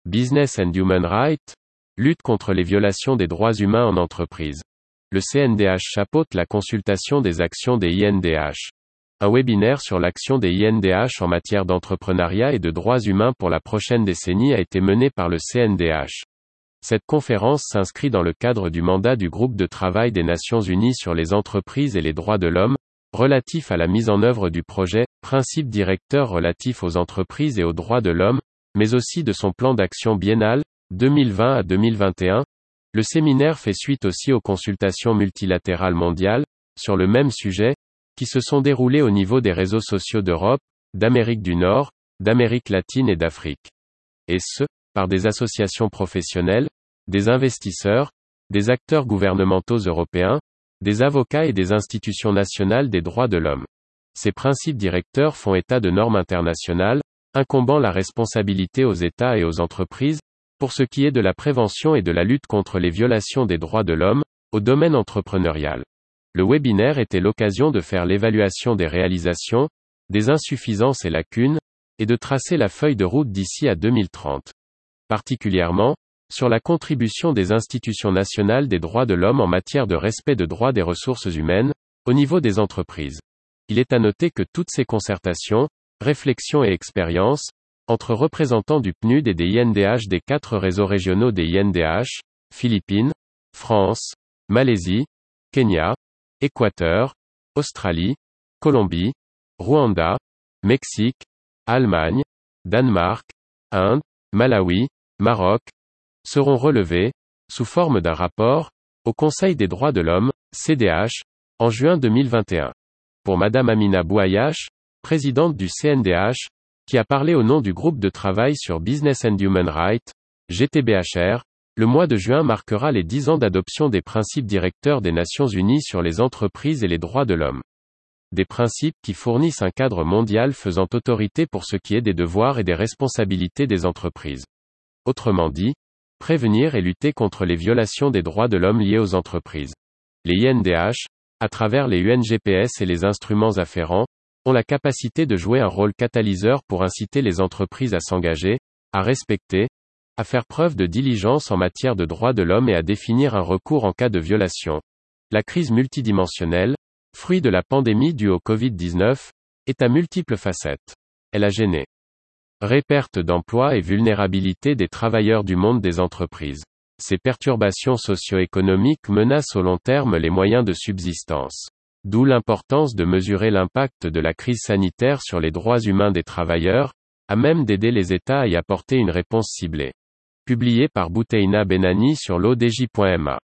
Business and Human Rights, lutte contre les violations des droits humains en entreprise. Le CNDH chapeaute la consultation des actions des INDH. Un webinaire sur l'action des INDH en matière d'entrepreneuriat et de droits humains pour la prochaine décennie a été mené par le CNDH. Cette conférence s'inscrit dans le cadre du mandat du groupe de travail des Nations Unies sur les entreprises et les droits de l'homme, relatif à la mise en œuvre du projet « Principes directeurs relatifs aux entreprises et aux droits de l'homme », mais aussi de son plan d'action biennal, 2020 à 2021. Le séminaire fait suite aussi aux consultations multilatérales mondiales, sur le même sujet, qui se sont déroulées au niveau des réseaux sociaux d'Europe, d'Amérique du Nord, d'Amérique latine et d'Afrique. Et ce, par des associations professionnelles, des investisseurs, des acteurs gouvernementaux européens, des avocats et des institutions nationales des droits de l'homme. Ces principes directeurs font état de normes internationales, incombant la responsabilité aux États et aux entreprises, pour ce qui est de la prévention et de la lutte contre les violations des droits de l'homme, au domaine entrepreneurial. Le webinaire était l'occasion de faire l'évaluation des réalisations, des insuffisances et lacunes, et de tracer la feuille de route d'ici à 2030. Particulièrement, sur la contribution des institutions nationales des droits de l'homme en matière de respect de droits des ressources humaines, au niveau des entreprises. Il est à noter que toutes ces concertations, réflexions et expériences, entre représentants du PNUD et des INDH des 4 réseaux régionaux des INDH, Philippines, France, Malaisie, Kenya, Équateur, Australie, Colombie, Rwanda, Mexique, Allemagne, Danemark, Inde, Malawi, Maroc, seront relevés, sous forme d'un rapport, au Conseil des droits de l'homme, CDH, en juin 2021. Pour Madame Amina Bouayache, présidente du CNDH, qui a parlé au nom du groupe de travail sur Business and Human Rights, GTBHR, le mois de juin marquera les 10 ans d'adoption des principes directeurs des Nations Unies sur les entreprises et les droits de l'homme. Des principes qui fournissent un cadre mondial faisant autorité pour ce qui est des devoirs et des responsabilités des entreprises. Autrement dit, prévenir et lutter contre les violations des droits de l'homme liées aux entreprises. Les INDH, à travers les UNGPS et les instruments afférents, ont la capacité de jouer un rôle catalyseur pour inciter les entreprises à s'engager, à respecter, à faire preuve de diligence en matière de droits de l'homme et à définir un recours en cas de violation. La crise multidimensionnelle, fruit de la pandémie due au Covid-19, est à multiples facettes. Elle a gêné perte d'emplois et vulnérabilité des travailleurs du monde des entreprises. Ces perturbations socio-économiques menacent au long terme les moyens de subsistance. D'où l'importance de mesurer l'impact de la crise sanitaire sur les droits humains des travailleurs, à même d'aider les États à y apporter une réponse ciblée. Publié par Bouteina Benani sur l'odj.ma.